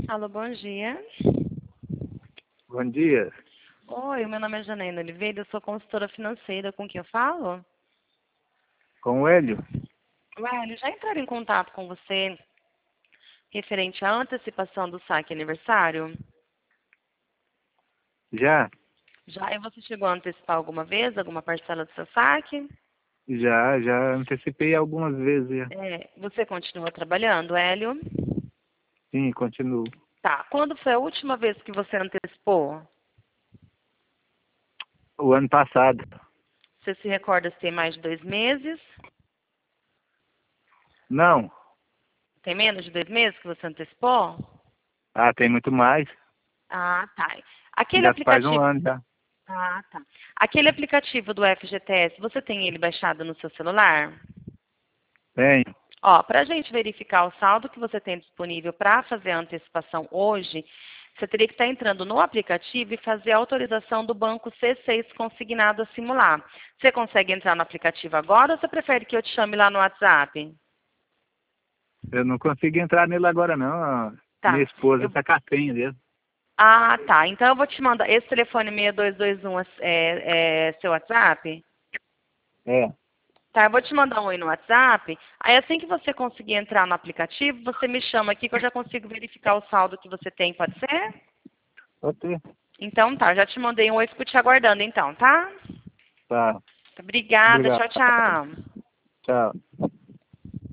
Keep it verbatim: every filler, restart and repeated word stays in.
Alô, bom dia. Bom dia. Oi, meu nome é Janaína Oliveira, eu sou consultora financeira. Com quem eu falo? Com o Hélio? Ué, já entraram em contato com você referente à antecipação do saque aniversário? Já? Já? E você chegou a antecipar alguma vez, alguma parcela do seu saque? Já, já antecipei algumas vezes. Já. É, você continua trabalhando, Hélio? Sim, continuo. Tá. Quando foi a última vez que você antecipou? O ano passado. Você se recorda se tem mais de dois meses? Não. Tem menos de dois meses que você antecipou? Ah, tem muito mais. Ah, tá. Aquele Já faz um aplicativo. ano já. Ah, tá. Aquele aplicativo do F G T S, você tem ele baixado no seu celular? Tenho. Ó, para a gente verificar o saldo que você tem disponível para fazer a antecipação hoje, você teria que estar entrando no aplicativo e fazer a autorização do banco C seis consignado a simular. Você consegue entrar no aplicativo agora ou você prefere que eu te chame lá no WhatsApp? Eu não consigo entrar nele agora não. A minha Tá. esposa Eu- está com a senha dele. Ah, tá. Então eu vou te mandar. Esse telefone seis dois dois um é, é é seu WhatsApp? É. Tá, eu vou te mandar um oi no WhatsApp. Aí assim que você conseguir entrar no aplicativo, você me chama aqui que eu já consigo verificar o saldo que você tem, pode ser? Ok. Então tá, já te mandei um oi, fico te aguardando então, tá? Tá. Obrigada, Obrigado. tchau, tchau. Tchau.